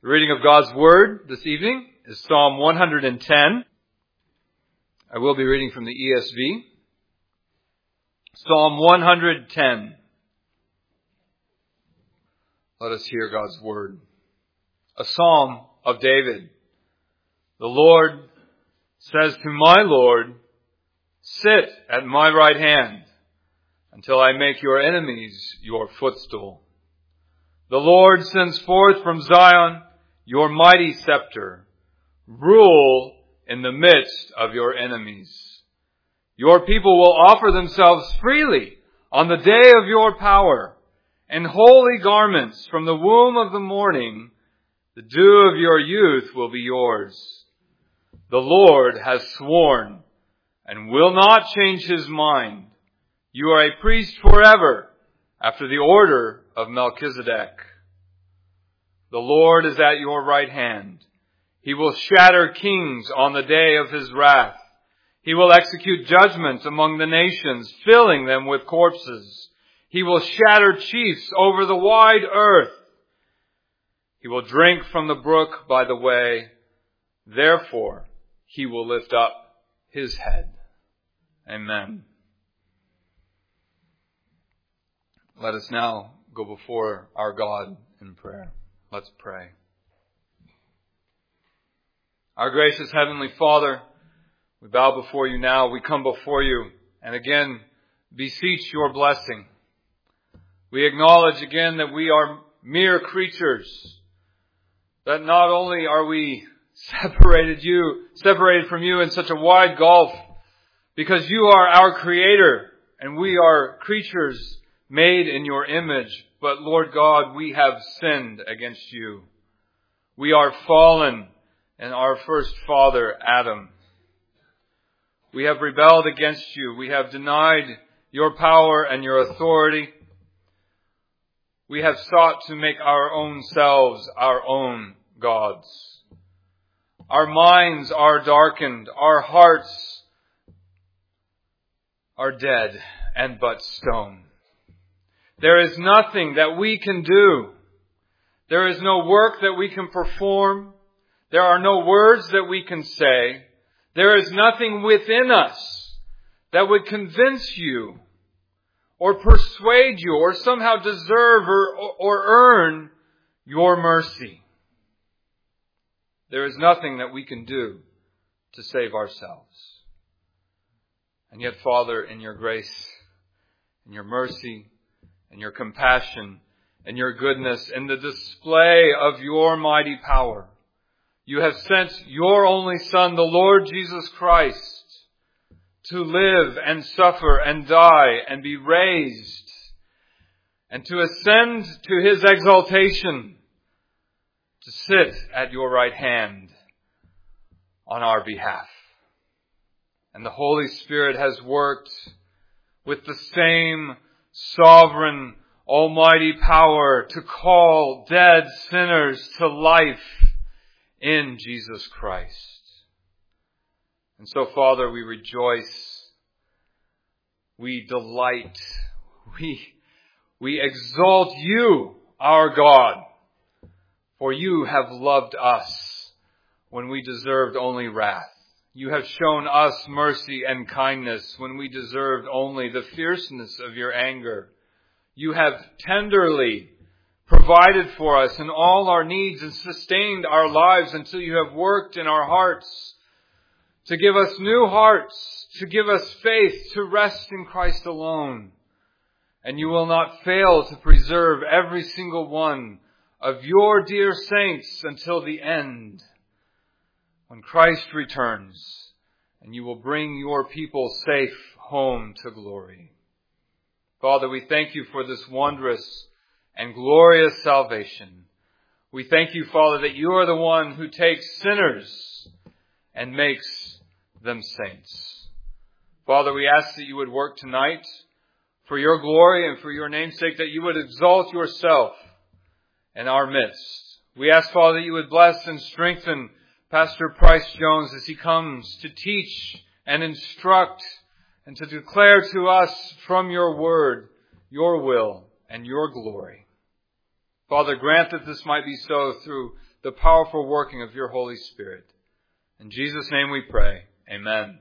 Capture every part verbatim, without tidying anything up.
The reading of God's Word this evening is Psalm one hundred ten. I will be reading from the E S V. Psalm one hundred ten. Let us hear God's Word. A Psalm of David. The Lord says to my Lord, "Sit at my right hand until I make your enemies your footstool." The Lord sends forth from Zion your mighty scepter. Rule in the midst of your enemies. Your people will offer themselves freely on the day of your power. In holy garments from the womb of the morning, the dew of your youth will be yours. The Lord has sworn and will not change his mind. You are a priest forever, after the order of Melchizedek. The Lord is at your right hand. He will shatter kings on the day of his wrath. He will execute judgment among the nations, filling them with corpses. He will shatter chiefs over the wide earth. He will drink from the brook by the way. Therefore, he will lift up his head. Amen. Let us now go before our God in prayer. Let's pray. Our gracious Heavenly Father, we bow before you now. We come before you and again beseech your blessing. We acknowledge again that we are mere creatures, that not only are we separated you, separated from you in such a wide gulf, because you are our Creator and we are creatures made in your image. But Lord God, we have sinned against you. We are fallen in our first father, Adam. We have rebelled against you. We have denied your power and your authority. We have sought to make our own selves our own gods. Our minds are darkened. Our hearts are dead and but stone. There is nothing that we can do. There is no work that we can perform. There are no words that we can say. There is nothing within us that would convince you or persuade you or somehow deserve or, or earn your mercy. There is nothing that we can do to save ourselves. And yet, Father, in your grace, in your mercy, in your compassion, and your goodness, in the display of your mighty power, you have sent your only Son, the Lord Jesus Christ, to live and suffer and die and be raised and to ascend to his exaltation, to sit at your right hand on our behalf. And the Holy Spirit has worked with the same sovereign, almighty power to call dead sinners to life in Jesus Christ. And so, Father, we rejoice, we delight, we, we exalt you, our God, for you have loved us when we deserved only wrath. You have shown us mercy and kindness when we deserved only the fierceness of your anger. You have tenderly provided for us in all our needs and sustained our lives until you have worked in our hearts to give us new hearts, to give us faith, to rest in Christ alone. And you will not fail to preserve every single one of your dear saints until the end, when Christ returns, and you will bring your people safe home to glory. Father, we thank you for this wondrous and glorious salvation. We thank you, Father, that you are the one who takes sinners and makes them saints. Father, we ask that you would work tonight for your glory and for your name's sake, that you would exalt yourself in our midst. We ask, Father, that you would bless and strengthen Pastor Price Jones as he comes to teach and instruct and to declare to us from your word, your will and your glory. Father, grant that this might be so through the powerful working of your Holy Spirit. In Jesus' name we pray. Amen.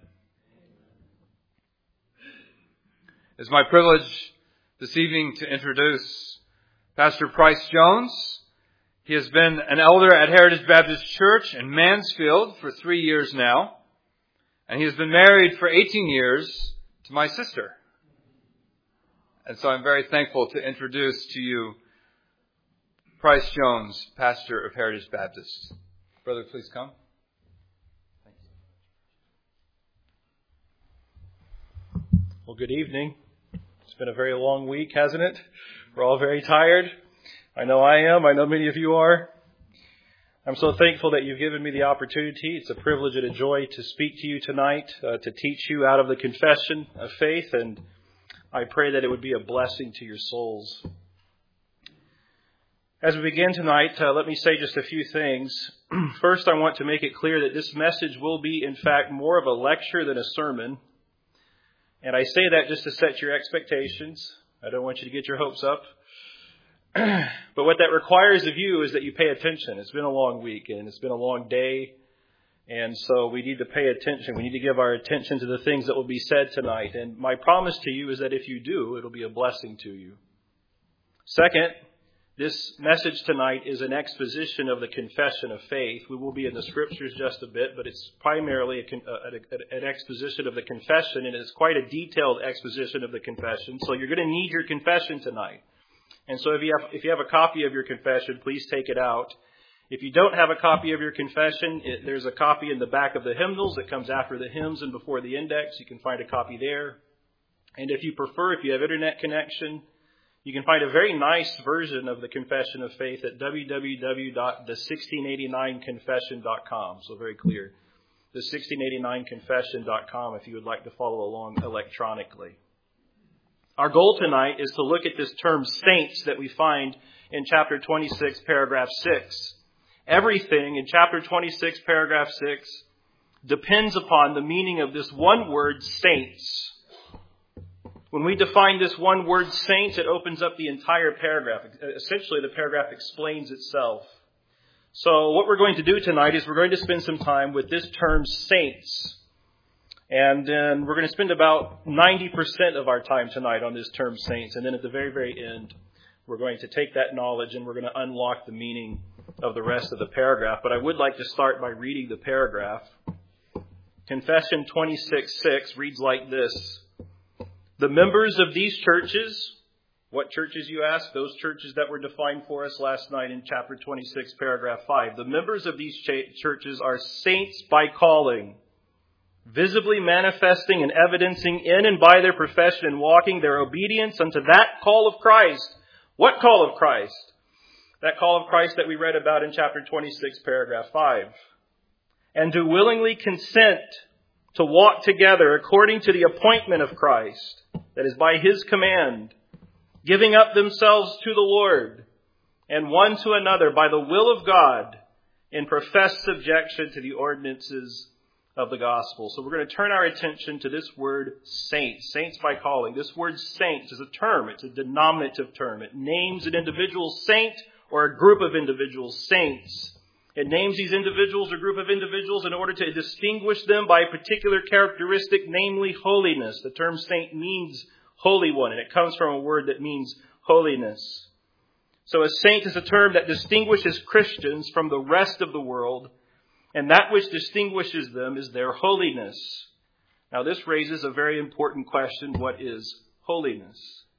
It's my privilege this evening to introduce Pastor Price Jones. He has been an elder at Heritage Baptist Church in Mansfield for three years now. And he has been married for eighteen years to my sister. And so I'm very thankful to introduce to you Price Jones, pastor of Heritage Baptist. Brother, please come. Thank you. Well, good evening. It's been a very long week, hasn't it? We're all very tired. I know I am. I know many of you are. I'm so thankful that you've given me the opportunity. It's a privilege and a joy to speak to you tonight, uh, to teach you out of the confession of faith, and I pray that it would be a blessing to your souls. As we begin tonight, uh, let me say just a few things. First, I want to make it clear that this message will be, in fact, more of a lecture than a sermon. And I say that just to set your expectations. I don't want you to get your hopes up. But what that requires of you is that you pay attention. It's been a long week and it's been a long day. And so we need to pay attention. We need to give our attention to the things that will be said tonight. And my promise to you is that if you do, it'll be a blessing to you. Second, this message tonight is an exposition of the confession of faith. We will be in the scriptures just a bit, but it's primarily a, a, an exposition of the confession, and it's quite a detailed exposition of the confession. So you're going to need your confession tonight. And so if you have, if you have a copy of your confession, please take it out. If you don't have a copy of your confession, it, there's a copy in the back of the hymnals that comes after the hymns and before the index. You can find a copy there. And if you prefer, if you have internet connection, you can find a very nice version of the Confession of Faith at w w w dot the sixteen eighty-nine confession dot com. So very clear. the sixteen eighty-nine confession dot com if you would like to follow along electronically. Our goal tonight is to look at this term saints that we find in chapter twenty-six, paragraph six. Everything in chapter twenty-six, paragraph six depends upon the meaning of this one word, saints. When we define this one word, saints, it opens up the entire paragraph. Essentially, the paragraph explains itself. So what we're going to do tonight is we're going to spend some time with this term, saints. And then we're going to spend about ninety percent of our time tonight on this term, saints. And then at the very, very end, we're going to take that knowledge and we're going to unlock the meaning of the rest of the paragraph. But I would like to start by reading the paragraph. Confession twenty-six six reads like this. The members of these churches, what churches you ask? Those churches that were defined for us last night in chapter twenty-six, paragraph five. The members of these ch- churches are saints by calling, visibly manifesting and evidencing in and by their profession and walking their obedience unto that call of Christ. What call of Christ? That call of Christ that we read about in chapter twenty-six, paragraph five. And do willingly consent to walk together according to the appointment of Christ, that is by His command, giving up themselves to the Lord and one to another by the will of God in professed subjection to the ordinances of the gospel. So we're going to turn our attention to this word saints, saints by calling. This word saints is a term. It's a denominative term. It names an individual saint or a group of individuals, saints. It names these individuals or group of individuals in order to distinguish them by a particular characteristic, namely holiness. The term saint means holy one, and it comes from a word that means holiness. So a saint is a term that distinguishes Christians from the rest of the world, and that which distinguishes them is their holiness. Now this raises a very important question. What is holiness?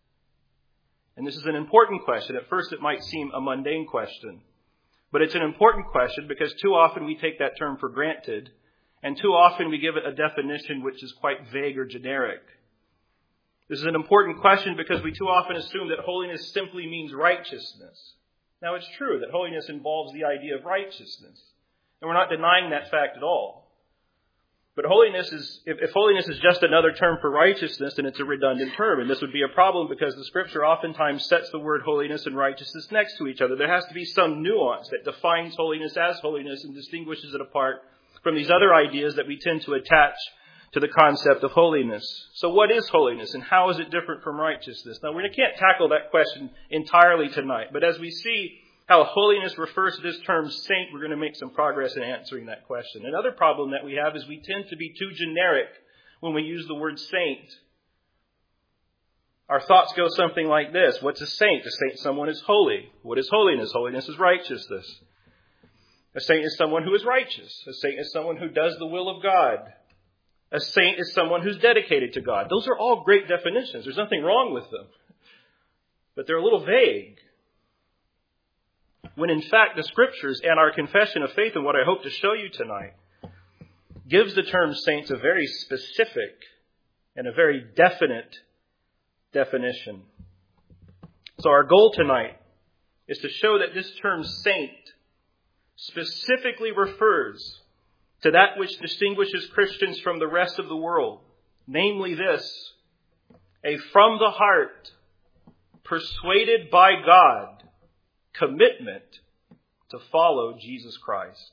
And this is an important question. At first it might seem a mundane question. But it's an important question because too often we take that term for granted, and too often we give it a definition which is quite vague or generic. This is an important question because we too often assume that holiness simply means righteousness. Now it's true that holiness involves the idea of righteousness, and we're not denying that fact at all. But holiness is, if, if holiness is just another term for righteousness, then it's a redundant term. And this would be a problem because the Scripture oftentimes sets the word holiness and righteousness next to each other. There has to be some nuance that defines holiness as holiness and distinguishes it apart from these other ideas that we tend to attach to the concept of holiness. So what is holiness and how is it different from righteousness? Now, we can't tackle that question entirely tonight, but as we see how holiness refers to this term saint, we're going to make some progress in answering that question. Another problem that we have is we tend to be too generic when we use the word saint. Our thoughts go something like this. What's a saint? A saint is someone who is holy. What is holiness? Holiness is righteousness. A saint is someone who is righteous. A saint is someone who does the will of God. A saint is someone who's dedicated to God. Those are all great definitions. There's nothing wrong with them. But they're a little vague. When in fact the Scriptures and our confession of faith, and what I hope to show you tonight, gives the term saints a very specific and a very definite definition. So our goal tonight is to show that this term saint specifically refers to that which distinguishes Christians from the rest of the world. Namely this, a from the heart, persuaded by God, commitment to follow Jesus Christ.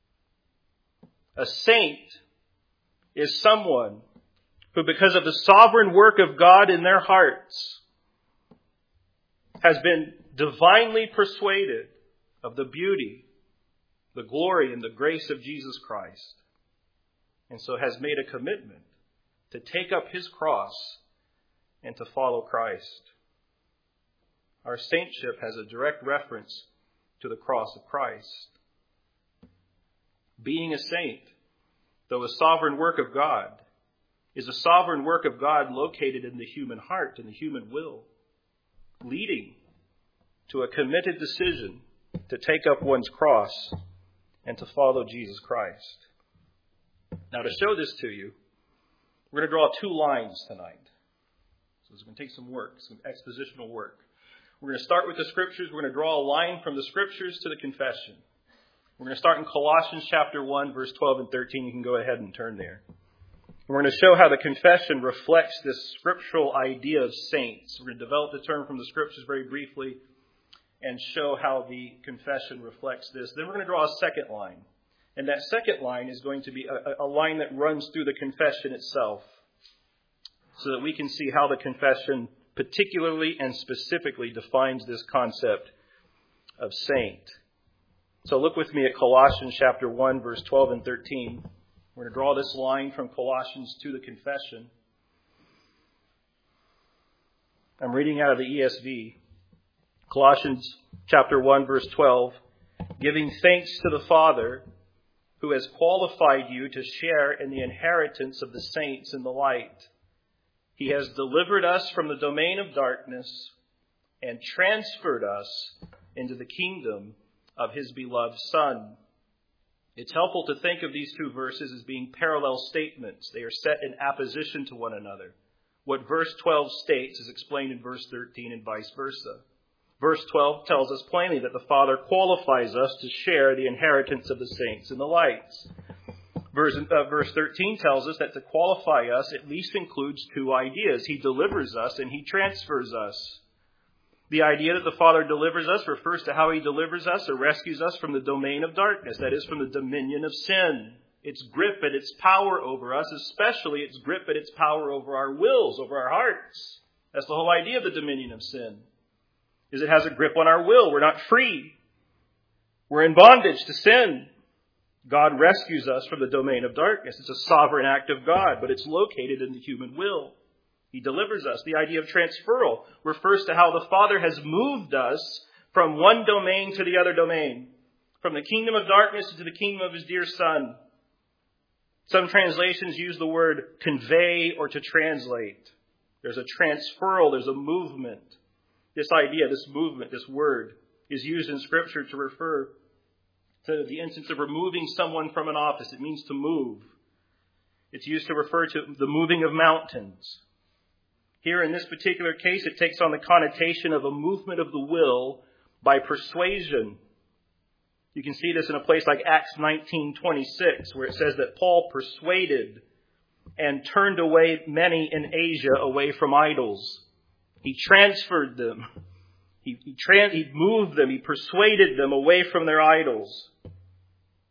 A saint is someone who, because of the sovereign work of God in their hearts, has been divinely persuaded of the beauty, the glory, and the grace of Jesus Christ, and so has made a commitment to take up his cross and to follow Christ. Our saintship has a direct reference to the cross of Christ. Being a saint, though a sovereign work of God, is a sovereign work of God located in the human heart and the human will, leading to a committed decision to take up one's cross and to follow Jesus Christ. Now, to show this to you, we're going to draw two lines tonight. So it's going to take some work, some expositional work. We're going to start with the Scriptures. We're going to draw a line from the Scriptures to the confession. We're going to start in Colossians chapter one, verse twelve and thirteen. You can go ahead and turn there. We're going to show how the confession reflects this scriptural idea of saints. We're going to develop the term from the Scriptures very briefly and show how the confession reflects this. Then we're going to draw a second line. And that second line is going to be a, a line that runs through the confession itself, so that we can see how the confession particularly and specifically defines this concept of saint. So look with me at Colossians chapter one, verse twelve and thirteen. We're going to draw this line from Colossians to the confession. I'm reading out of the E S V. Colossians chapter one, verse twelve. Giving thanks to the Father who has qualified you to share in the inheritance of the saints in the light. He has delivered us from the domain of darkness and transferred us into the kingdom of his beloved Son. It's helpful to think of these two verses as being parallel statements. They are set in apposition to one another. What verse twelve states is explained in verse thirteen and vice versa. Verse twelve tells us plainly that the Father qualifies us to share the inheritance of the saints in the lights. Verse, uh, verse thirteen tells us that to qualify us at least includes two ideas. He delivers us and he transfers us. The idea that the Father delivers us refers to how he delivers us or rescues us from the domain of darkness, that is, from the dominion of sin. Its grip and its power over us, especially its grip and its power over our wills, over our hearts. That's the whole idea of the dominion of sin, is it has a grip on our will. We're not free. We're in bondage to sin. God rescues us from the domain of darkness. It's a sovereign act of God, but it's located in the human will. He delivers us. The idea of transferal refers to how the Father has moved us from one domain to the other domain, from the kingdom of darkness to the kingdom of his dear Son. Some translations use the word convey or to translate. There's a transferal, there's a movement. This idea, this movement, this word is used in Scripture to refer to the instance of removing someone from an office. It means to move. It's used to refer to the moving of mountains. Here in this particular case, it takes on the connotation of a movement of the will by persuasion. You can see this in a place like Acts nineteen twenty-six, where it says that Paul persuaded and turned away many in Asia away from idols. He transferred them. He, he, trans, he moved them. He persuaded them away from their idols.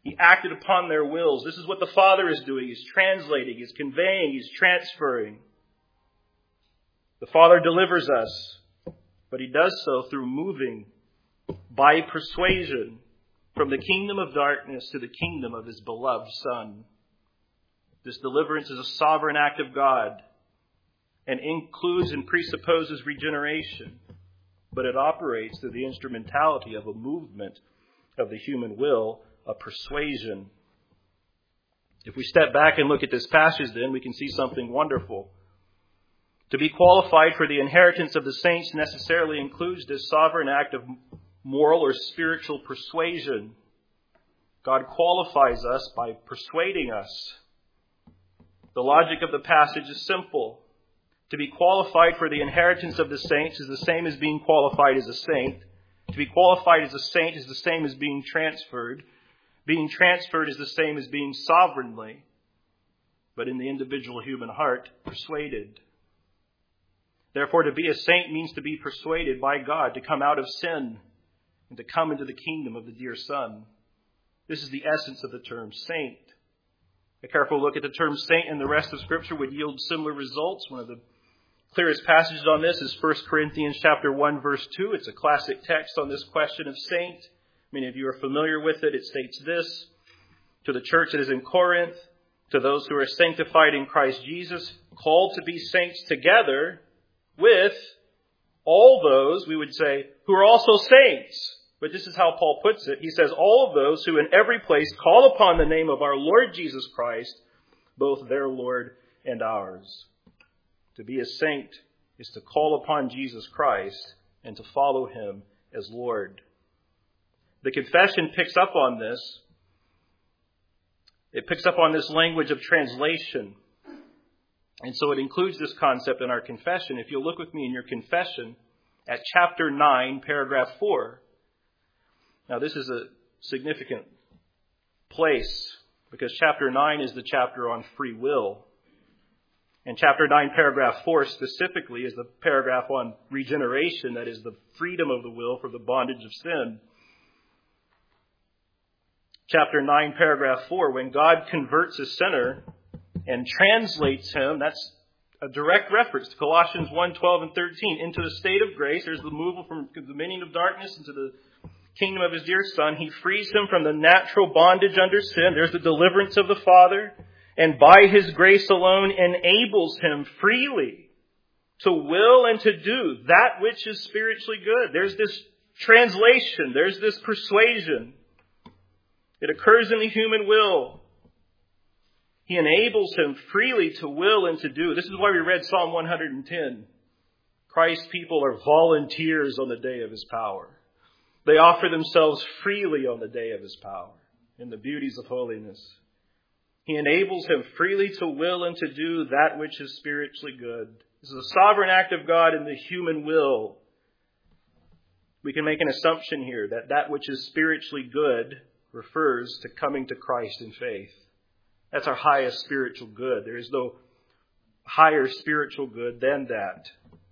He acted upon their wills. This is what the Father is doing. He's translating, he's conveying, he's transferring. The Father delivers us, but he does so through moving by persuasion from the kingdom of darkness to the kingdom of his beloved Son. This deliverance is a sovereign act of God and includes and presupposes regeneration, but it operates through the instrumentality of a movement of the human will, a persuasion. If we step back and look at this passage, then we can see something wonderful. To be qualified for the inheritance of the saints necessarily includes this sovereign act of moral or spiritual persuasion. God qualifies us by persuading us. The logic of the passage is simple. To be qualified for the inheritance of the saints is the same as being qualified as a saint. To be qualified as a saint is the same as being transferred. Being transferred is the same as being sovereignly, but in the individual human heart, persuaded. Therefore, to be a saint means to be persuaded by God to come out of sin and to come into the kingdom of the dear Son. This is the essence of the term saint. A careful look at the term saint in the rest of Scripture would yield similar results. One of the clearest passages on this is First Corinthians chapter one, verse two. It's a classic text on this question of saint. Many of you are familiar with it. It states this: to the church that is in Corinth, to those who are sanctified in Christ Jesus, called to be saints together with all those, we would say, who are also saints. But this is how Paul puts it. He says, all of those who in every place call upon the name of our Lord Jesus Christ, both their Lord and ours. To be a saint is to call upon Jesus Christ and to follow him as Lord. The confession picks up on this. It picks up on this language of translation. And so it includes this concept in our confession. If you'll look with me in your confession at chapter nine, paragraph four. Now this is a significant place because chapter nine is the chapter on free will. And chapter nine, paragraph four specifically is the paragraph on regeneration, that is the freedom of the will from the bondage of sin. Chapter nine, paragraph four, when God converts a sinner and translates him, that's a direct reference to Colossians one, twelve, and thirteen, into the state of grace. There's the removal from the dominion of darkness into the kingdom of his dear Son. He frees him from the natural bondage under sin. There's the deliverance of the Father. And by his grace alone enables him freely to will and to do that which is spiritually good. There's this translation. There's this persuasion. It occurs in the human will. He enables him freely to will and to do. This is why we read Psalm one hundred ten. Christ's people are volunteers on the day of his power. They offer themselves freely on the day of his power in the beauties of holiness. He enables him freely to will and to do that which is spiritually good. This is a sovereign act of God in the human will. We can make an assumption here that that which is spiritually good refers to coming to Christ in faith. That's our highest spiritual good. There is no higher spiritual good than that.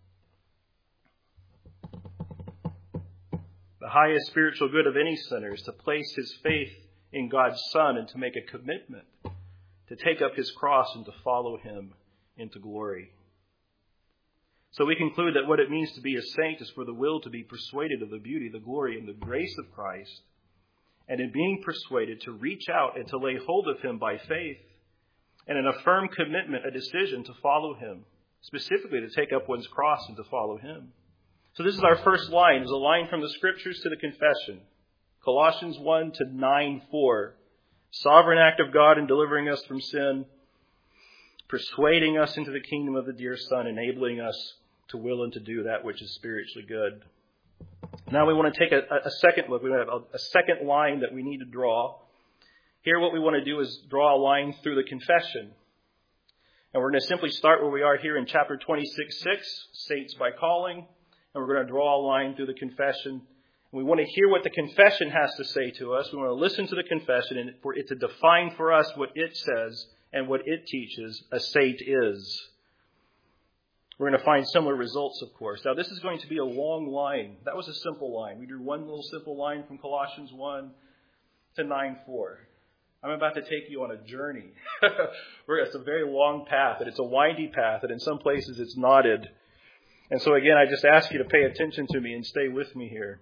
The highest spiritual good of any sinner is to place his faith in God's Son and to make a commitment to take up his cross and to follow him into glory. So we conclude that what it means to be a saint is for the will to be persuaded of the beauty, the glory, and the grace of Christ, and in being persuaded to reach out and to lay hold of him by faith, and in a firm commitment, a decision to follow him, specifically to take up one's cross and to follow him. So this is our first line. It's a line from the Scriptures to the confession. Colossians one to nine four. Sovereign act of God in delivering us from sin, persuading us into the kingdom of the dear Son, enabling us to will and to do that which is spiritually good. Now we want to take a, a second look. We have a, a second line that we need to draw. Here what we want to do is draw a line through the confession. And we're going to simply start where we are here in chapter twenty-six six, saints by calling. And we're going to draw a line through the confession. We want to hear what the confession has to say to us. We want to listen to the confession and for it to define for us what it says and what it teaches a saint is. We're going to find similar results, of course. Now, this is going to be a long line. That was a simple line. We drew one little simple line from Colossians one to nine four. I'm about to take you on a journey. It's a very long path, and it's a windy path, and in some places it's knotted. And so again, I just ask you to pay attention to me and stay with me here.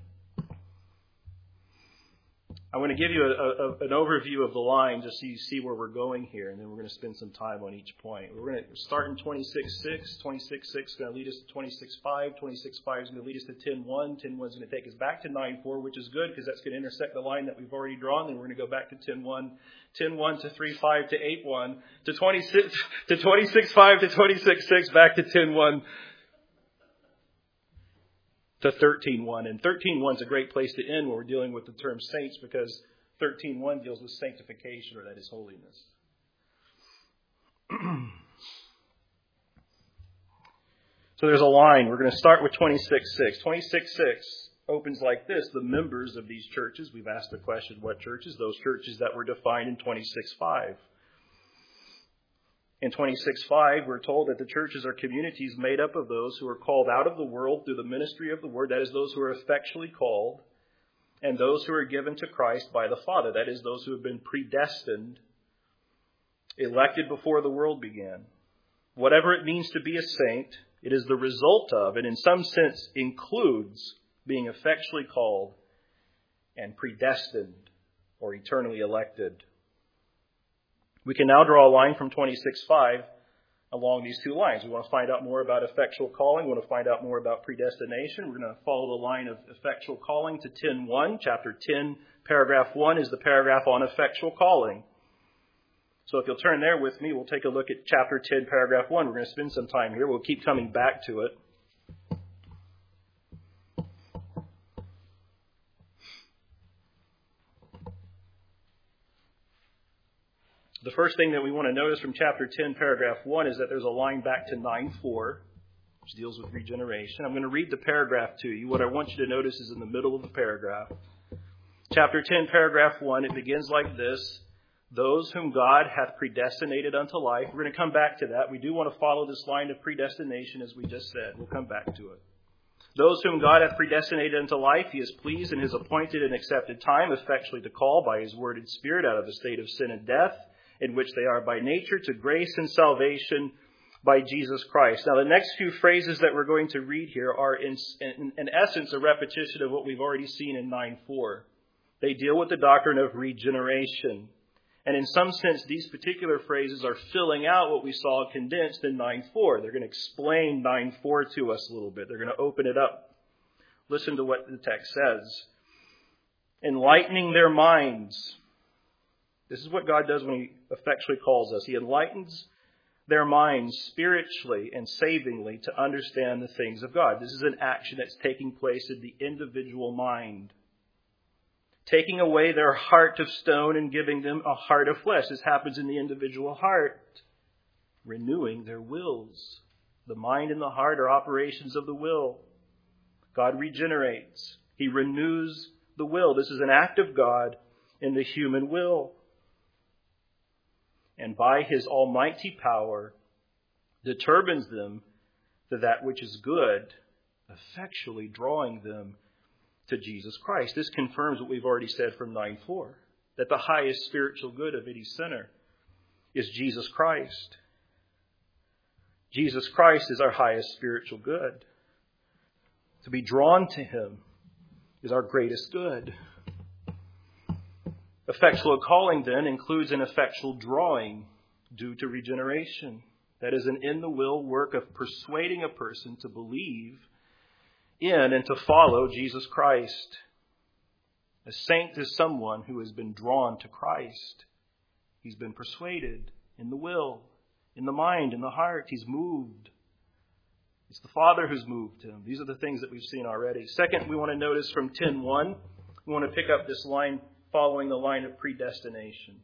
I'm going to give you a, a, an overview of the line just so you see where we're going here, and then we're going to spend some time on each point. We're going to start in twenty-six six. twenty-six six is going to lead us to twenty-six five. twenty-six five is going to lead us to ten one. ten one is going to take us back to nine four, which is good because that's going to intersect the line that we've already drawn. Then we're going to go back to ten one. ten one to three five to eight one. To twenty-six to twenty-six five to twenty-six six, back to ten one. To thirteen one. And thirteen one is a great place to end when we're dealing with the term saints, because thirteen one deals with sanctification, or that is holiness. So there's a line. We're going to start with twenty-six six. twenty-six six opens like this. The members of these churches, we've asked the question, what churches? Those churches that were defined in twenty-six five. In twenty-six five, we're told that the churches are communities made up of those who are called out of the world through the ministry of the word. That is, those who are effectually called, and those who are given to Christ by the Father. That is, those who have been predestined, elected before the world began. Whatever it means to be a saint, it is the result of, and in some sense includes, being effectually called and predestined or eternally elected. We can now draw a line from twenty-six five along these two lines. We want to find out more about effectual calling. We want to find out more about predestination. We're going to follow the line of effectual calling to ten one. Chapter ten, paragraph one is the paragraph on effectual calling. So if you'll turn there with me, we'll take a look at chapter ten, paragraph one. We're going to spend some time here. We'll keep coming back to it. The first thing that we want to notice from chapter ten, paragraph one, is that there's a line back to nine four, which deals with regeneration. I'm going to read the paragraph to you. What I want you to notice is in the middle of the paragraph. Chapter ten, paragraph one, it begins like this. Those whom God hath predestinated unto life. We're going to come back to that. We do want to follow this line of predestination, as we just said. We'll come back to it. Those whom God hath predestinated unto life, he is pleased in his appointed and accepted time, effectually to call by his worded Spirit out of the state of sin and death, in which they are by nature, to grace and salvation by Jesus Christ. Now, the next few phrases that we're going to read here are, in, in, in essence, a repetition of what we've already seen in nine four. They deal with the doctrine of regeneration. And in some sense, these particular phrases are filling out what we saw condensed in nine four. They're going to explain nine four to us a little bit. They're going to open it up. Listen to what the text says. Enlightening their minds. This is what God does when he effectually calls us. He enlightens their minds spiritually and savingly to understand the things of God. This is an action that's taking place in the individual mind. Taking away their heart of stone and giving them a heart of flesh. This happens in the individual heart. Renewing their wills. The mind and the heart are operations of the will. God regenerates. He renews the will. This is an act of God in the human will. And by his almighty power determines them to that which is good, effectually drawing them to Jesus Christ. This confirms what we've already said from nine four, that the highest spiritual good of any sinner is Jesus Christ. Jesus Christ is our highest spiritual good. To be drawn to him is our greatest good. Effectual calling, then, includes an effectual drawing due to regeneration. That is an in-the-will work of persuading a person to believe in and to follow Jesus Christ. A saint is someone who has been drawn to Christ. He's been persuaded in the will, in the mind, in the heart. He's moved. It's the Father who's moved him. These are the things that we've seen already. Second, we want to notice from ten one, we want to pick up this line following the line of predestination.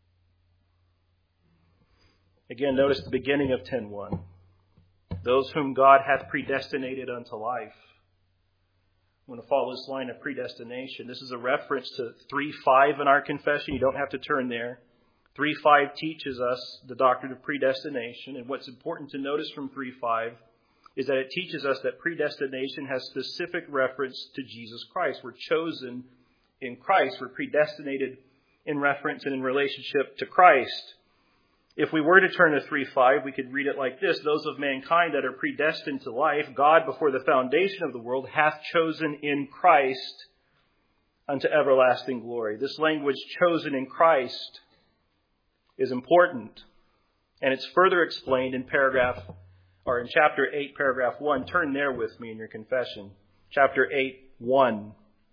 Again, notice the beginning of ten one. Those whom God hath predestinated unto life. I want to follow this line of predestination. This is a reference to three five in our confession. You don't have to turn there. three five teaches us the doctrine of predestination. And what's important to notice from three five is that it teaches us that predestination has specific reference to Jesus Christ. We're chosen in Christ. We're predestinated in reference and in relationship to Christ. If we were to turn to three five, we could read it like this: those of mankind that are predestined to life, God before the foundation of the world hath chosen in Christ unto everlasting glory. This language, chosen in Christ, is important. And it's further explained in paragraph, or in chapter eight, paragraph one. Turn there with me in your confession. Chapter eight, one.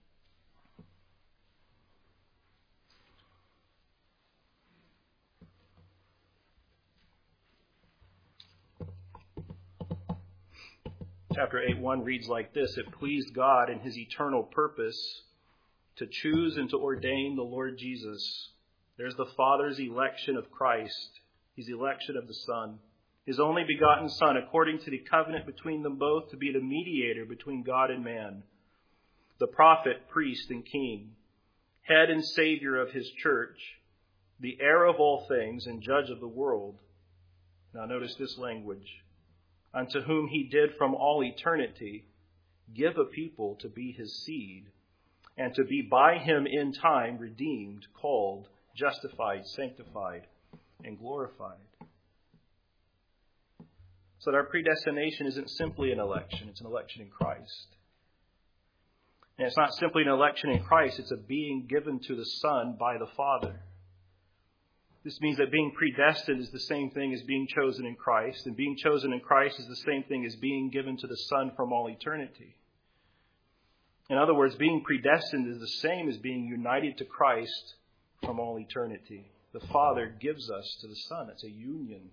Chapter eight, one reads like this: it pleased God in his eternal purpose to choose and to ordain the Lord Jesus. There's the Father's election of Christ, his election of the Son, his only begotten Son, according to the covenant between them both, to be the mediator between God and man, the prophet, priest, and king, head and Savior of his church, the heir of all things and judge of the world. Now notice this language: unto whom he did from all eternity give a people to be his seed, and to be by him in time redeemed, called, justified, sanctified, and glorified. So that our predestination isn't simply an election, it's an election in Christ. And it's not simply an election in Christ, it's a being given to the Son by the Father. This means that being predestined is the same thing as being chosen in Christ, and being chosen in Christ is the same thing as being given to the Son from all eternity. In other words, being predestined is the same as being united to Christ from all eternity. The Father gives us to the Son. It's a union.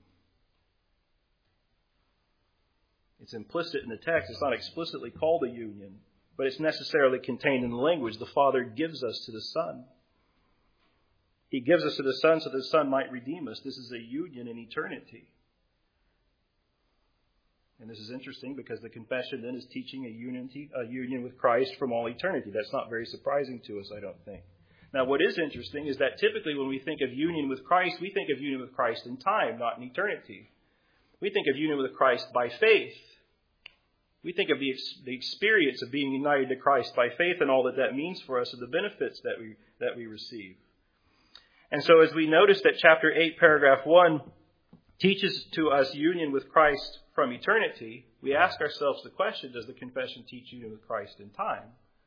It's implicit in the text. It's not explicitly called a union, but it's necessarily contained in the language. The Father gives us to the Son. He gives us to the Son so that the Son might redeem us. This is a union in eternity. And this is interesting because the confession then is teaching a unity, a union with Christ from all eternity. That's not very surprising to us, I don't think. Now, what is interesting is that typically when we think of union with Christ, we think of union with Christ in time, not in eternity. We think of union with Christ by faith. We think of the, the experience of being united to Christ by faith and all that that means for us and the benefits that we that we receive. And so as we notice that chapter eight, paragraph one, teaches to us union with Christ from eternity, we ask ourselves the question, does the confession teach union with Christ in time?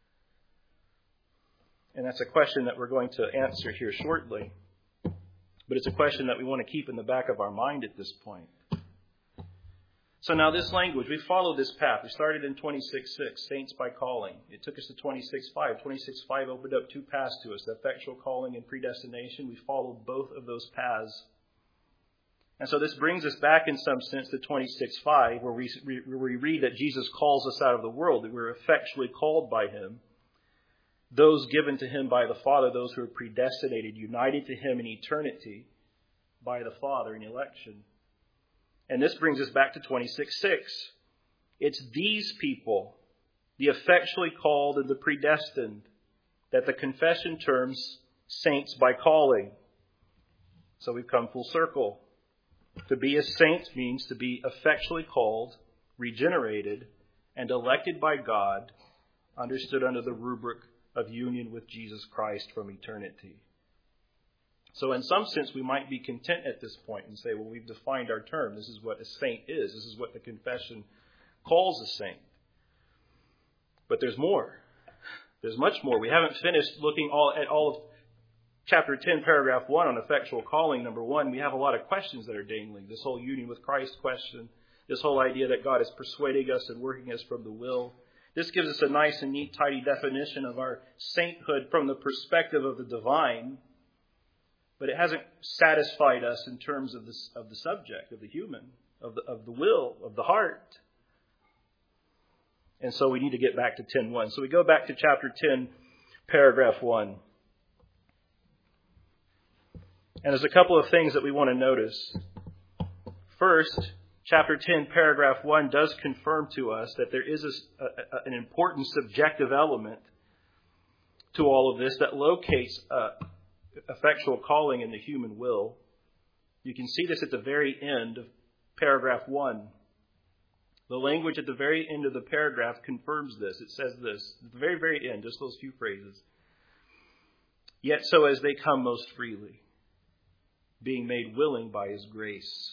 And that's a question that we're going to answer here shortly. But it's a question that we want to keep in the back of our mind at this point. So now this language, we followed this path. We started in twenty-six six, saints by calling. It took us to twenty-six five. twenty-six five opened up two paths to us, the effectual calling and predestination. We followed both of those paths. And so this brings us back in some sense to twenty-six five, where we, where we read that Jesus calls us out of the world, that we're effectually called by him. Those given to him by the Father, those who are predestinated, united to him in eternity by the Father in election. And this brings us back to twenty-six six. It's these people, the effectually called and the predestined, that the confession terms saints by calling. So we've come full circle. To be a saint means to be effectually called, regenerated, and elected by God, understood under the rubric of union with Jesus Christ from eternity. So in some sense, we might be content at this point and say, well, we've defined our term. This is what a saint is. This is what the confession calls a saint. But there's more. There's much more. We haven't finished looking all at all of chapter ten, paragraph one on effectual calling. Number one, we have a lot of questions that are dangling. This whole union with Christ question, this whole idea that God is persuading us and working us from the will. This gives us a nice and neat, tidy definition of our sainthood from the perspective of the divine. But it hasn't satisfied us in terms of, this, of the subject, of the human, of the, of the will, of the heart. And so we need to get back to ten one. So we go back to chapter ten, paragraph one. And there's a couple of things that we want to notice. First, chapter ten, paragraph one does confirm to us that there is a, a, an important subjective element to all of this that locates uh, effectual calling in the human will. You can see this at the very end of paragraph one. The language at the very end of the paragraph confirms this. It says this, at the very, very end, just those few phrases. yet so as they come most freely, being made willing by His grace.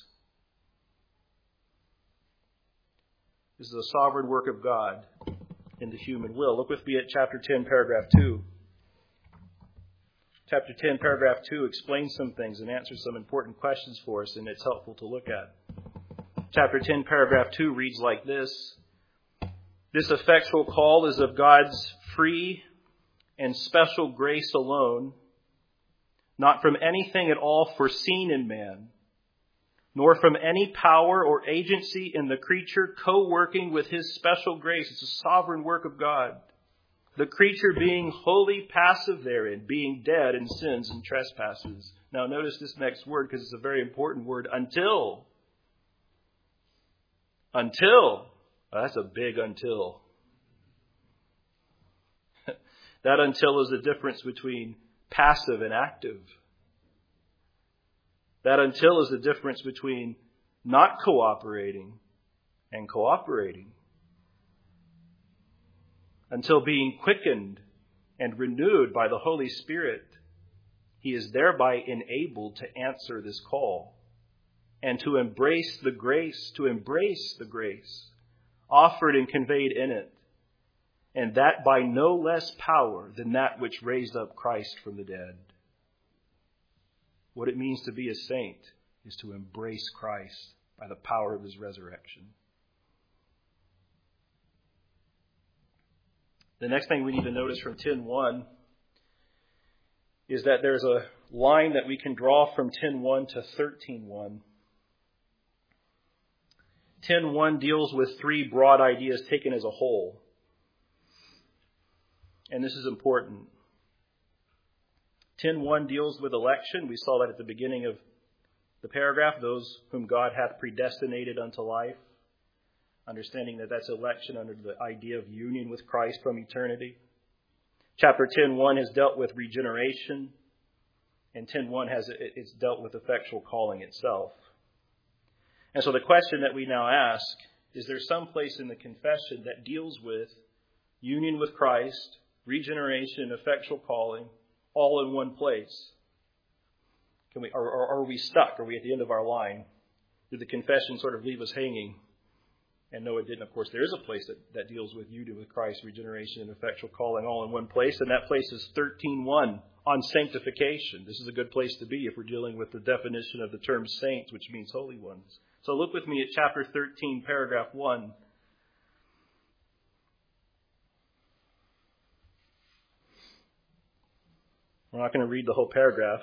This is a sovereign work of God in the human will. Look with me at chapter ten, paragraph two. Chapter ten, paragraph two explains some things and answers some important questions for us, and it's helpful to look at. Chapter ten, paragraph two reads like this. This effectual call is of God's free and special grace alone, not from anything at all foreseen in man, nor from any power or agency in the creature co-working with His special grace. It's a sovereign work of God. The creature being wholly passive therein, being dead in sins and trespasses. Now notice this next word, because it's a very important word. Until. Until. Oh, that's a big until. That until is the difference between passive and active. That until is the difference between not cooperating and cooperating. Until being quickened and renewed by the Holy Spirit, he is thereby enabled to answer this call and to embrace the grace, to embrace the grace offered and conveyed in it, and that by no less power than that which raised up Christ from the dead. What it means to be a saint is to embrace Christ by the power of His resurrection. The next thing we need to notice from ten one is that there's a line that we can draw from ten one to thirteen one. ten one deals with three broad ideas taken as a whole. And this is important. ten one deals with election. We saw that at the beginning of the paragraph. Those whom God hath predestinated unto life. Understanding that that's election under the idea of union with Christ from eternity. Chapter ten one has dealt with regeneration. And ten one has it's dealt with effectual calling itself. And so the question that we now ask, is there some place in the confession that deals with union with Christ, regeneration, effectual calling, all in one place? Can we, or, or are we stuck? Are we at the end of our line? Did the confession sort of leave us hanging? And no, it didn't. Of course, there is a place that, that deals with union with Christ, regeneration, and effectual calling all in one place. And that place is thirteen one on sanctification. This is a good place to be if we're dealing with the definition of the term saints, which means holy ones. So look with me at chapter thirteen, paragraph one. We're not going to read the whole paragraph.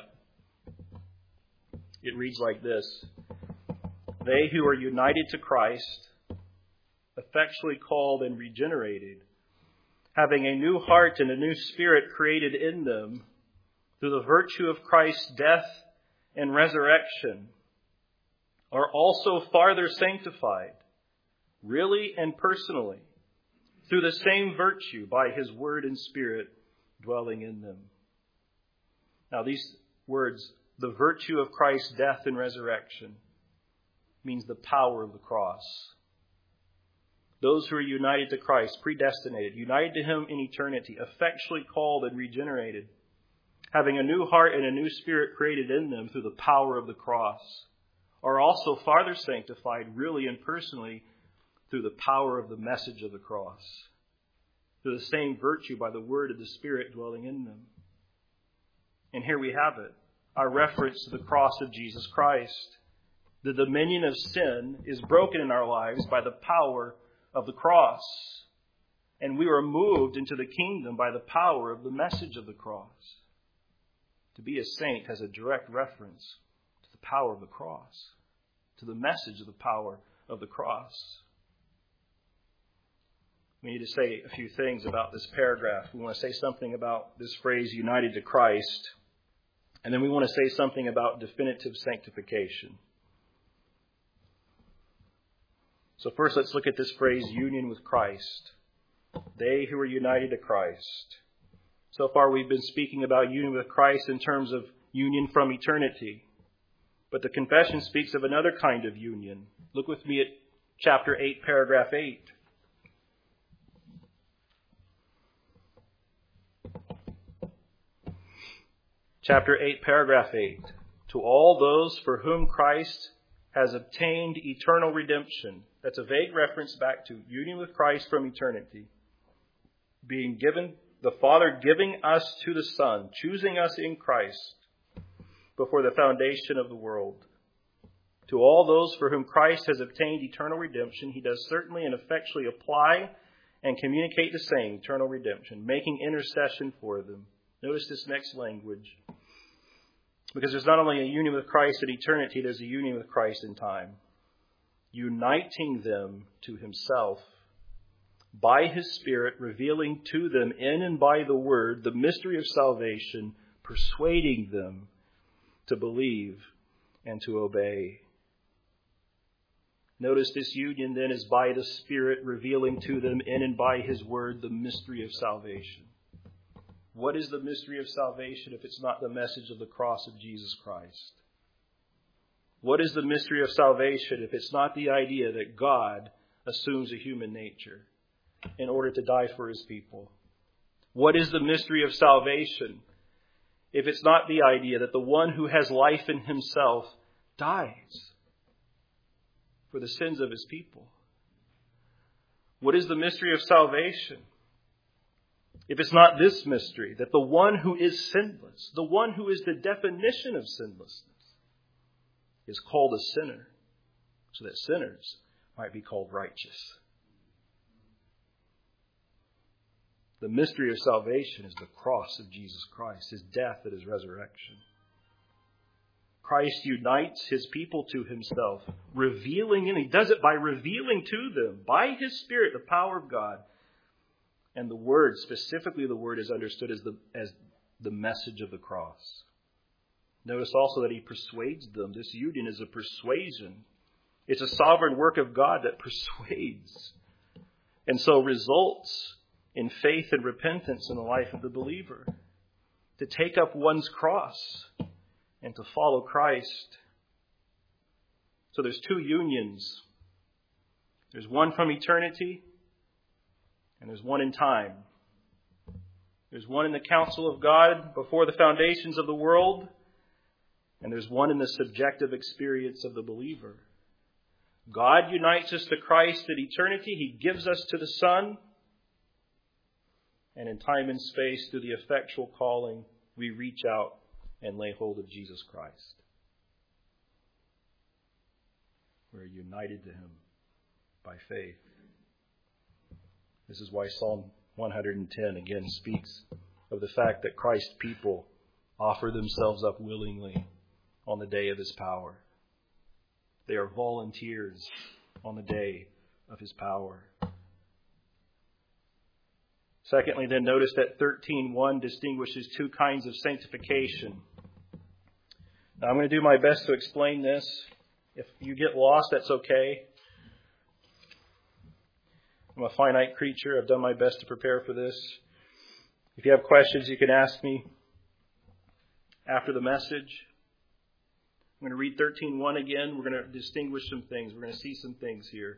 It reads like this. They who are united to Christ, effectually called and regenerated, having a new heart and a new spirit created in them through the virtue of Christ's death and resurrection, are also farther sanctified, really and personally, through the same virtue by His word and Spirit dwelling in them. Now these words, the virtue of Christ's death and resurrection, means the power of the cross. Those who are united to Christ, predestinated, united to Him in eternity, effectually called and regenerated, having a new heart and a new spirit created in them through the power of the cross, are also farther sanctified, really and personally, through the power of the message of the cross, through the same virtue by the word of the Spirit dwelling in them. And here we have it, our reference to the cross of Jesus Christ. The dominion of sin is broken in our lives by the power of the cross. And we are moved into the kingdom by the power of the message of the cross. To be a saint has a direct reference to the power of the cross, to the message of the power of the cross. We need to say a few things about this paragraph. We want to say something about this phrase, united to Christ. And then we want to say something about definitive sanctification. So first, let's look at this phrase, union with Christ. They who are united to Christ. So far, we've been speaking about union with Christ in terms of union from eternity. But the confession speaks of another kind of union. Look with me at chapter eight, paragraph eight. Chapter eight, paragraph eight. To all those for whom Christ has obtained eternal redemption. That's a vague reference back to union with Christ from eternity. Being given, the Father giving us to the Son, choosing us in Christ before the foundation of the world. To all those for whom Christ has obtained eternal redemption, he does certainly and effectually apply and communicate the same eternal redemption, making intercession for them. Notice this next language. Because there's not only a union with Christ in eternity, there's a union with Christ in time. Uniting them to himself by his Spirit, revealing to them in and by the Word the mystery of salvation, persuading them to believe and to obey. Notice this union then is by the Spirit, revealing to them in and by his Word the mystery of salvation. What is the mystery of salvation if it's not the message of the cross of Jesus Christ? What is the mystery of salvation if it's not the idea that God assumes a human nature in order to die for his people? What is the mystery of salvation if it's not the idea that the one who has life in himself dies for the sins of his people? What is the mystery of salvation if it's not this mystery, that the one who is sinless, the one who is the definition of sinlessness, is called a sinner, so that sinners might be called righteous? The mystery of salvation is the cross of Jesus Christ, his death and his resurrection. Christ unites his people to himself, revealing, and he does it by revealing to them, by his Spirit, the power of God. And the word, specifically the word, is understood as the, as the message of the cross. Notice also that he persuades them. This union is a persuasion. It's a sovereign work of God that persuades. And so results in faith and repentance in the life of the believer. To take up one's cross and to follow Christ. So there's two unions. There's one from eternity, and there's one in time. There's one in the counsel of God before the foundations of the world, and there's one in the subjective experience of the believer. God unites us to Christ at eternity. He gives us to the Son. And in time and space, through the effectual calling, we reach out and lay hold of Jesus Christ. We're united to him by faith. This is why Psalm one hundred ten again speaks of the fact that Christ's people offer themselves up willingly on the day of his power. They are volunteers on the day of his power. Secondly, then, notice that thirteen one distinguishes two kinds of sanctification. Now, I'm going to do my best to explain this. If you get lost, that's okay. I'm a finite creature. I've done my best to prepare for this. If you have questions, you can ask me after the message. I'm going to read thirteen one again. We're going to distinguish some things. We're going to see some things here.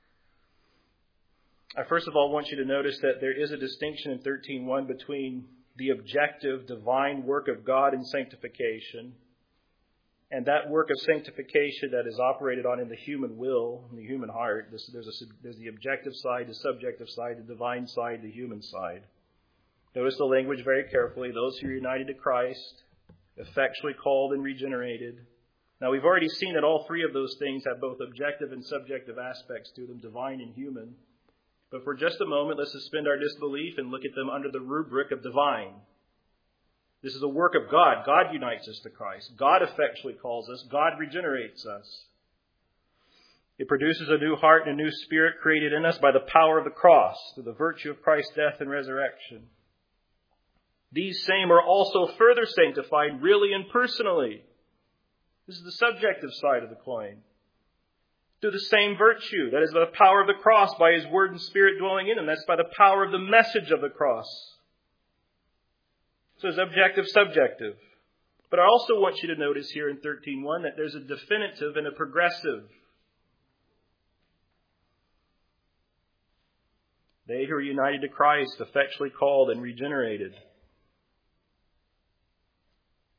I first of all want you to notice that there is a distinction in thirteen one between the objective divine work of God in sanctification and that work of sanctification that is operated on in the human will, in the human heart. There's, there's, a, there's the objective side, the subjective side, the divine side, the human side. Notice the language very carefully. Those who are united to Christ, effectually called and regenerated. Now, we've already seen that all three of those things have both objective and subjective aspects to them, divine and human. But for just a moment, let's suspend our disbelief and look at them under the rubric of divine. This is a work of God. God unites us to Christ. God effectually calls us. God regenerates us. It produces a new heart and a new spirit created in us by the power of the cross, through the virtue of Christ's death and resurrection. These same are also further sanctified really and personally. This is the subjective side of the coin. Through the same virtue, that is by the power of the cross, by his word and spirit dwelling in him. That's by the power of the message of the cross. So it's objective, subjective. But I also want you to notice here in thirteen one that there's a definitive and a progressive. They who are united to Christ, effectually called and regenerated.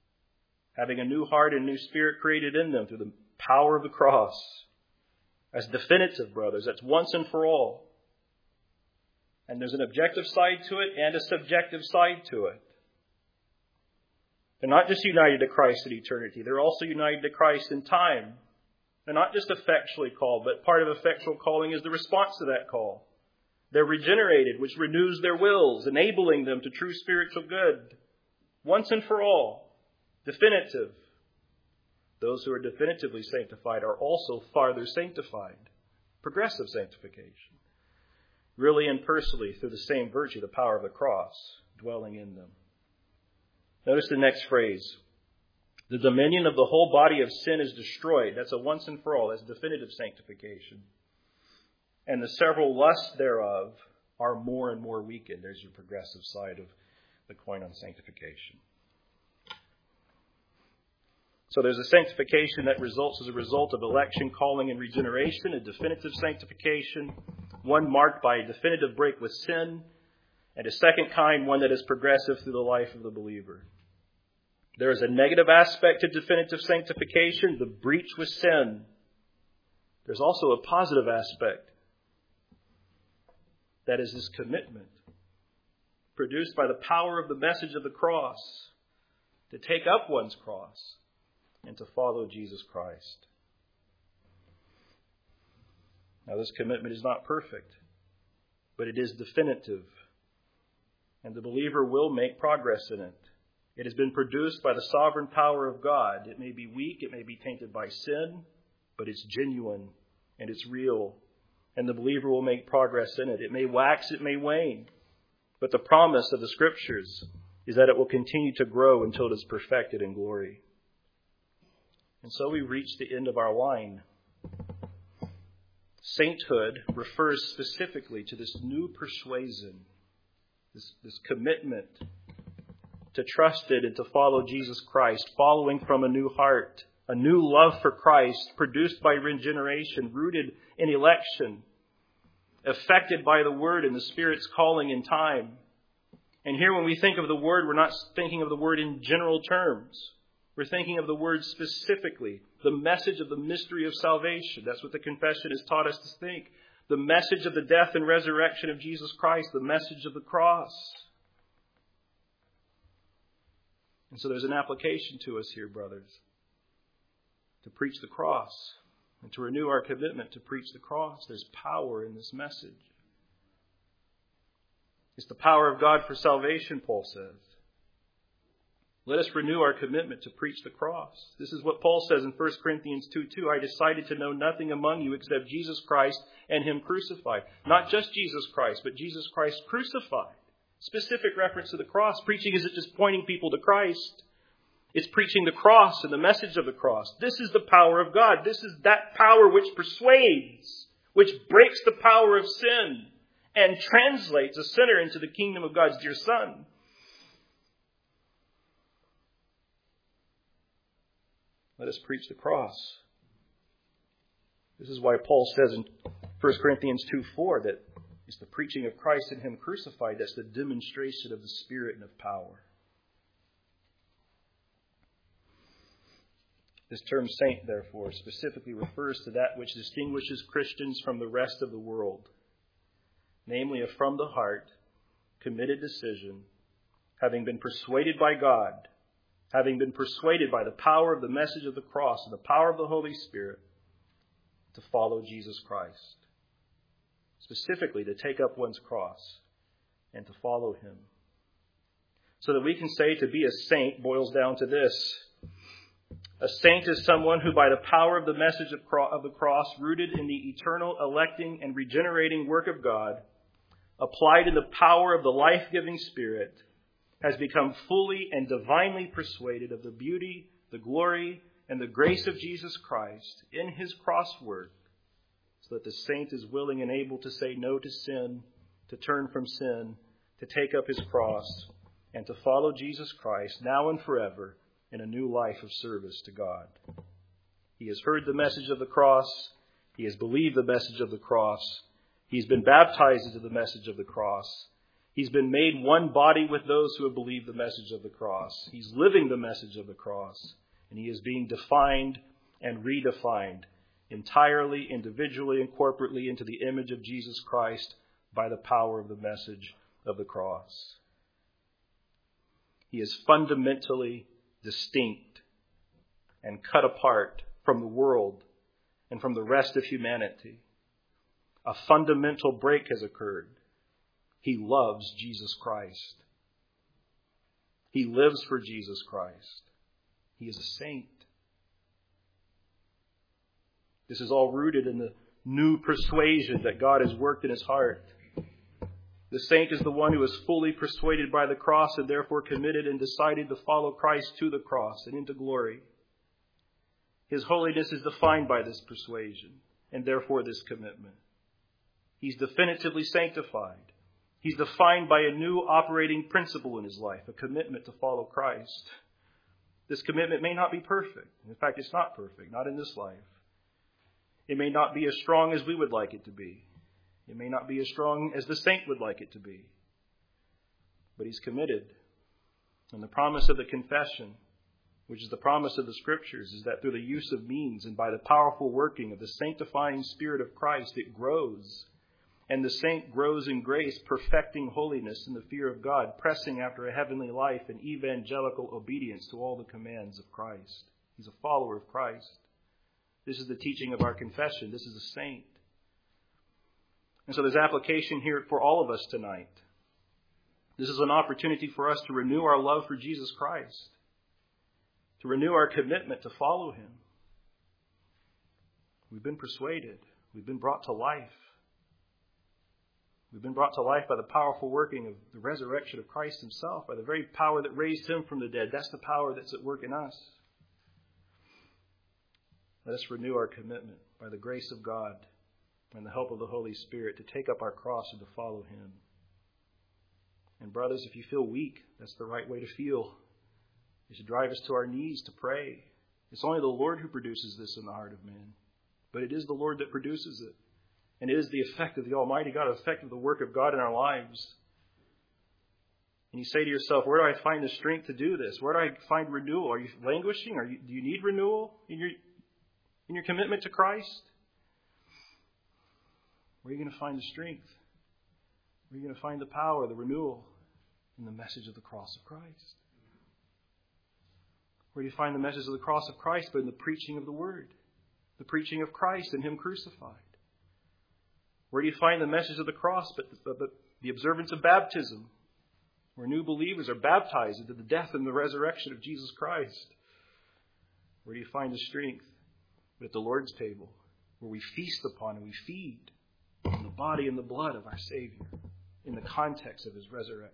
having a new heart and new spirit created in them through the power of the cross. That's definitive, brothers. That's once and for all. And there's an objective side to it and a subjective side to it. They're not just united to Christ in eternity. They're also united to Christ in time. They're not just effectually called, but part of effectual calling is the response to that call. They're regenerated, which renews their wills, enabling them to true spiritual good. Once and for all. Definitive. Those who are definitively sanctified are also farther sanctified. Progressive sanctification. Really and personally through the same virtue, the power of the cross, dwelling in them. Notice the next phrase. The dominion of the whole body of sin is destroyed. That's a once and for all. That's definitive sanctification. And the several lusts thereof are more and more weakened. There's your progressive side of the coin on sanctification. So there's a sanctification that results as a result of election, calling, and regeneration, a definitive sanctification, one marked by a definitive break with sin, and a second kind, one that is progressive through the life of the believer. There is a negative aspect to definitive sanctification, the breach with sin. There's also a positive aspect. That is his commitment, produced by the power of the message of the cross, to take up one's cross and to follow Jesus Christ. Now, this commitment is not perfect, but it is definitive, and the believer will make progress in it. It has been produced by the sovereign power of God. It may be weak, it may be tainted by sin, but it's genuine and it's real, and the believer will make progress in it. It may wax, it may wane, but the promise of the Scriptures is that it will continue to grow until it is perfected in glory. And so we reach the end of our line. Sainthood refers specifically to this new persuasion, this, this commitment to trust it and to follow Jesus Christ, following from a new heart, a new love for Christ, produced by regeneration, rooted in election, affected by the Word and the Spirit's calling in time. And here when we think of the Word, we're not thinking of the Word in general terms. We're thinking of the Word specifically, the message of the mystery of salvation. That's what the confession has taught us to think. The message of the death and resurrection of Jesus Christ, the message of the cross. And so there's an application to us here, brothers, to preach the cross and to renew our commitment to preach the cross. There's power in this message. It's the power of God for salvation, Paul says. Let us renew our commitment to preach the cross. This is what Paul says in First Corinthians two two. I decided to know nothing among you except Jesus Christ and Him crucified. Not just Jesus Christ, but Jesus Christ crucified. Specific reference to the cross. Preaching isn't just pointing people to Christ. It's preaching the cross and the message of the cross. This is the power of God. This is that power which persuades, which breaks the power of sin and translates a sinner into the kingdom of God's dear Son. Let us preach the cross. This is why Paul says in First Corinthians two four that it's the preaching of Christ and Him crucified that's the demonstration of the Spirit and of power. This term saint, therefore, specifically refers to that which distinguishes Christians from the rest of the world, namely a from the heart, committed decision, having been persuaded by God, having been persuaded by the power of the message of the cross and the power of the Holy Spirit to follow Jesus Christ. Specifically, to take up one's cross and to follow Him. So that we can say to be a saint boils down to this. A saint is someone who, by the power of the message of the cross, rooted in the eternal, electing, and regenerating work of God, applied in the power of the life-giving Spirit, has become fully and divinely persuaded of the beauty, the glory, and the grace of Jesus Christ in His cross work, so that the saint is willing and able to say no to sin, to turn from sin, to take up his cross, and to follow Jesus Christ now and forever in a new life of service to God. He has heard the message of the cross. He has believed the message of the cross. He's been baptized into the message of the cross. He's been made one body with those who have believed the message of the cross. He's living the message of the cross. And he is being defined and redefined entirely, individually, and corporately into the image of Jesus Christ by the power of the message of the cross. He is fundamentally distinct and cut apart from the world and from the rest of humanity. A fundamental break has occurred. He loves Jesus Christ. He lives for Jesus Christ. He is a saint. This is all rooted in the new persuasion that God has worked in his heart. The saint is the one who is fully persuaded by the cross and therefore committed and decided to follow Christ to the cross and into glory. His holiness is defined by this persuasion and therefore this commitment. He's definitively sanctified. He's defined by a new operating principle in his life, a commitment to follow Christ. This commitment may not be perfect. In fact, it's not perfect, not in this life. It may not be as strong as we would like it to be. It may not be as strong as the saint would like it to be. But he's committed. And the promise of the confession, which is the promise of the Scriptures, is that through the use of means and by the powerful working of the sanctifying Spirit of Christ, it grows. And the saint grows in grace, perfecting holiness in the fear of God, pressing after a heavenly life and evangelical obedience to all the commands of Christ. He's a follower of Christ. This is the teaching of our confession. This is a saint. And so there's application here for all of us tonight. This is an opportunity for us to renew our love for Jesus Christ, to renew our commitment to follow him. We've been persuaded. We've been brought to life. We've been brought to life by the powerful working of the resurrection of Christ himself, by the very power that raised him from the dead. That's the power that's at work in us. Let us renew our commitment by the grace of God and the help of the Holy Spirit to take up our cross and to follow him. And brothers, if you feel weak, that's the right way to feel. It should drive us to our knees to pray. It's only the Lord who produces this in the heart of man. But it is the Lord that produces it. And it is the effect of the Almighty God, the effect of the work of God in our lives. And you say to yourself, where do I find the strength to do this? Where do I find renewal? Are you languishing? Are you, do you need renewal in your, in your commitment to Christ? Where are you going to find the strength? Where are you going to find the power, the renewal? In the message of the cross of Christ. Where do you find the message of the cross of Christ? But in the preaching of the Word. The preaching of Christ and him crucified. Where do you find the message of the cross but the, the, the observance of baptism, where new believers are baptized into the death and the resurrection of Jesus Christ? Where do you find the strength? But at the Lord's table, where we feast upon and we feed on the body and the blood of our Savior in the context of his resurrection.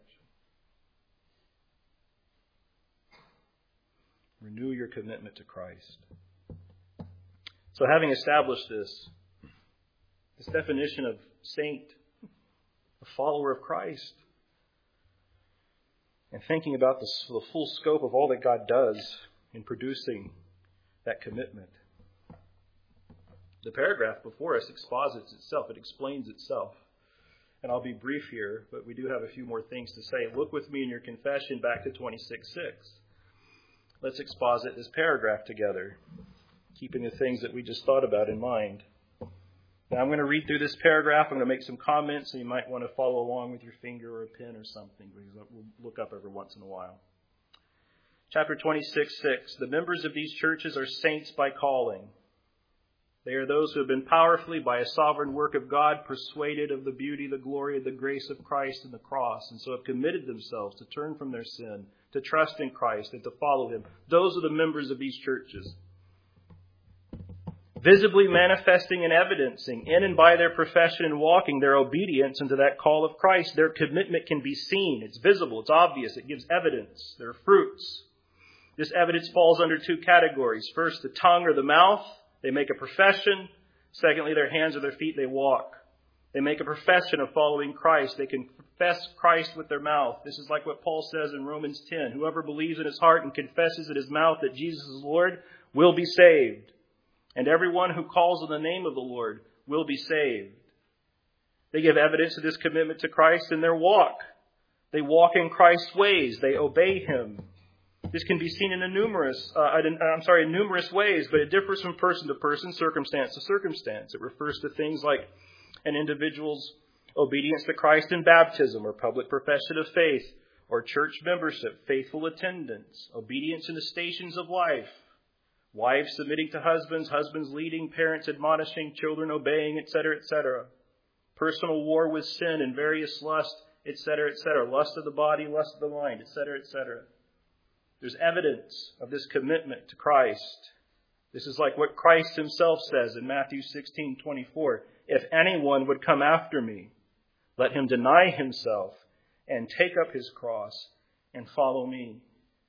Renew your commitment to Christ. So having established this, This definition of saint, a follower of Christ, and thinking about the, the full scope of all that God does in producing that commitment. The paragraph before us exposits itself. It explains itself. And I'll be brief here, but we do have a few more things to say. Look with me in your confession back to twenty-six six. Let's exposit this paragraph together, keeping the things that we just thought about in mind. Now I'm going to read through this paragraph. I'm going to make some comments, and you might want to follow along with your finger or a pen or something, because we'll look up every once in a while. Chapter twenty-six six. The members of these churches are saints by calling. They are those who have been powerfully, by a sovereign work of God, persuaded of the beauty, the glory, the grace of Christ and the cross, and so have committed themselves to turn from their sin, to trust in Christ, and to follow him. Those are the members of these churches. Visibly manifesting and evidencing in and by their profession and walking their obedience into that call of Christ. Their commitment can be seen. It's visible. It's obvious. It gives evidence. There are fruits. This evidence falls under two categories. First, the tongue or the mouth. They make a profession. Secondly, their hands or their feet, they walk. They make a profession of following Christ. They confess Christ with their mouth. This is like what Paul says in Romans ten. Whoever believes in his heart and confesses in his mouth that Jesus is Lord will be saved. And everyone who calls on the name of the Lord will be saved. They give evidence of this commitment to Christ in their walk. They walk in Christ's ways. They obey Him. This can be seen in a numerous, uh, I'm sorry, in numerous ways, but it differs from person to person, circumstance to circumstance. It refers to things like an individual's obedience to Christ in baptism or public profession of faith or church membership, faithful attendance, obedience in the stations of life, wives submitting to husbands, husbands leading, parents admonishing, children obeying, et cetera, et cetera. Personal war with sin and various lusts, et cetera, et cetera. Lust of the body, lust of the mind, et cetera, et cetera. There's evidence of this commitment to Christ. This is like what Christ Himself says in Matthew sixteen twenty-four. If anyone would come after me, let him deny himself and take up his cross and follow me.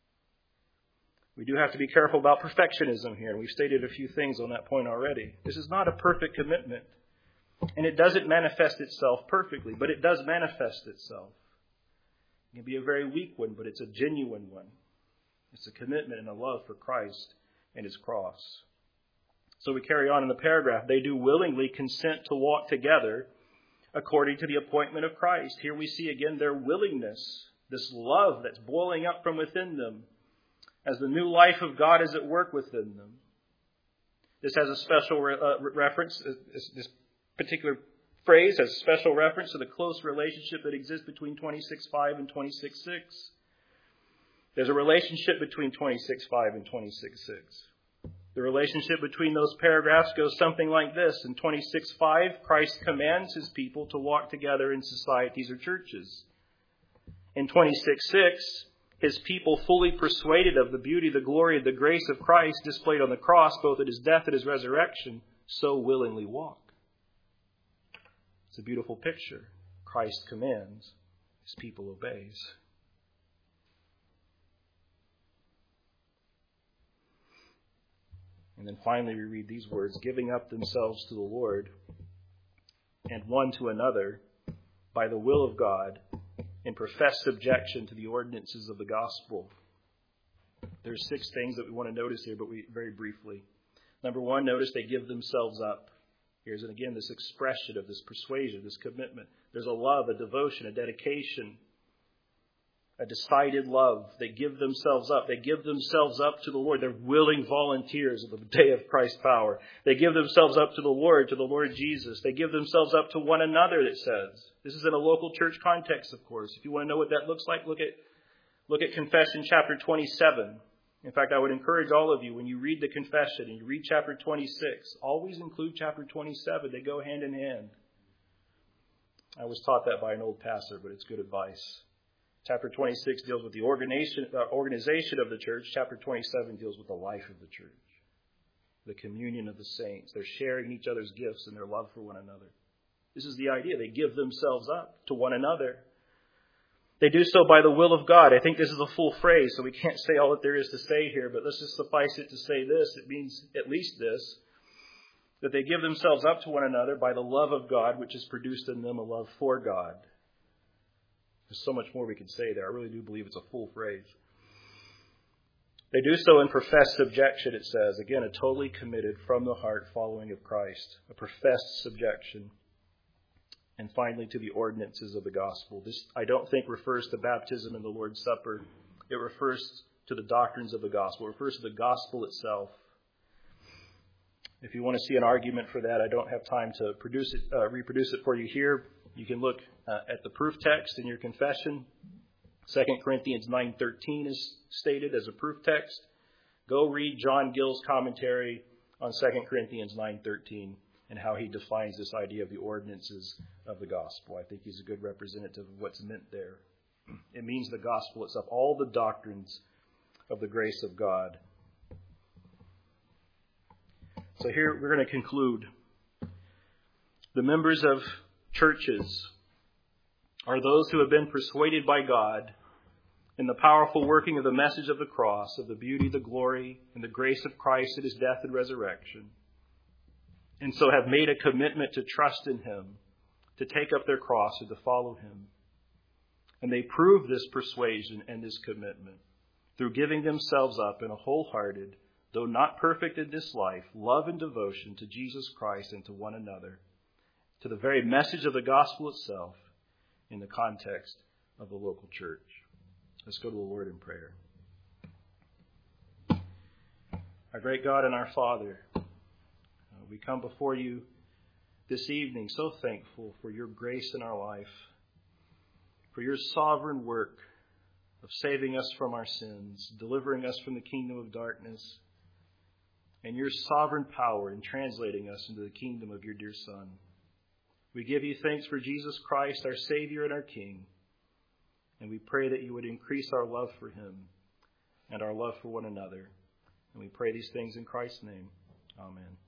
We do have to be careful about perfectionism here, and we've stated a few things on that point already. This is not a perfect commitment, and it doesn't manifest itself perfectly, but it does manifest itself. It can be a very weak one, but it's a genuine one. It's a commitment and a love for Christ and His cross. So we carry on in the paragraph. They do willingly consent to walk together according to the appointment of Christ. Here we see again their willingness, this love that's boiling up from within them as the new life of God is at work within them. This has a special re- uh, reference, this, this particular phrase has a special reference to the close relationship that exists between twenty-six five and twenty-six six. There's a relationship between twenty-six five and twenty-six six. The relationship between those paragraphs goes something like this. In twenty-six five, Christ commands His people to walk together in societies or churches. In twenty-six six, His people, fully persuaded of the beauty, the glory, the grace of Christ displayed on the cross, both at His death and His resurrection, so willingly walk. It's a beautiful picture. Christ commands, His people obeys. And then finally we read these words, giving up themselves to the Lord and one to another by the will of God in professed subjection to the ordinances of the gospel. There's six things that we want to notice here, but we very briefly. Number one, notice they give themselves up. Here's, and again, this expression of this persuasion, this commitment. There's a love, a devotion, a dedication, a decided love. They give themselves up. They give themselves up to the Lord. They're willing volunteers of the day of Christ's power. They give themselves up to the Lord, to the Lord Jesus. They give themselves up to one another, it says. This is in a local church context, of course. If you want to know what that looks like, look at, look at Confession chapter twenty-seven. In fact, I would encourage all of you, when you read the Confession and you read chapter twenty-six, always include chapter twenty-seven. They go hand in hand. I was taught that by an old pastor, but it's good advice. Chapter twenty-six deals with the organization, uh, organization of the church. Chapter twenty-seven deals with the life of the church, the communion of the saints. They're sharing each other's gifts and their love for one another. This is the idea. They give themselves up to one another. They do so by the will of God. I think this is a full phrase, so we can't say all that there is to say here, but let's just suffice it to say this. It means at least this, that they give themselves up to one another by the love of God, which has produced in them a love for God. There's so much more we can say there. I really do believe it's a full phrase. They do so in professed subjection, it says. Again, a totally committed, from the heart following of Christ. A professed subjection. And finally, to the ordinances of the gospel. This, I don't think, refers to baptism and the Lord's Supper. It refers to the doctrines of the gospel. It refers to the gospel itself. If you want to see an argument for that, I don't have time to produce it, uh, reproduce it for you here. You can look uh, at the proof text in your confession. Second Corinthians nine thirteen is stated as a proof text. Go read John Gill's commentary on Second Corinthians nine thirteen. And how he defines this idea of the ordinances of the gospel. I think he's a good representative of what's meant there. It means the gospel itself, all the doctrines of the grace of God. So here we're going to conclude. The members of churches are those who have been persuaded by God in the powerful working of the message of the cross, of the beauty, the glory, and the grace of Christ at His death and resurrection. And so have made a commitment to trust in Him, to take up their cross and to follow Him. And they prove this persuasion and this commitment through giving themselves up in a wholehearted, though not perfect in this life, love and devotion to Jesus Christ and to one another, to the very message of the gospel itself in the context of the local church. Let's go to the Lord in prayer. Our great God and our Father, uh, we come before you this evening so thankful for your grace in our life, for your sovereign work of saving us from our sins, delivering us from the kingdom of darkness, and your sovereign power in translating us into the kingdom of your dear Son. We give you thanks for Jesus Christ, our Savior and our King, and we pray that you would increase our love for him and our love for one another. And we pray these things in Christ's name. Amen.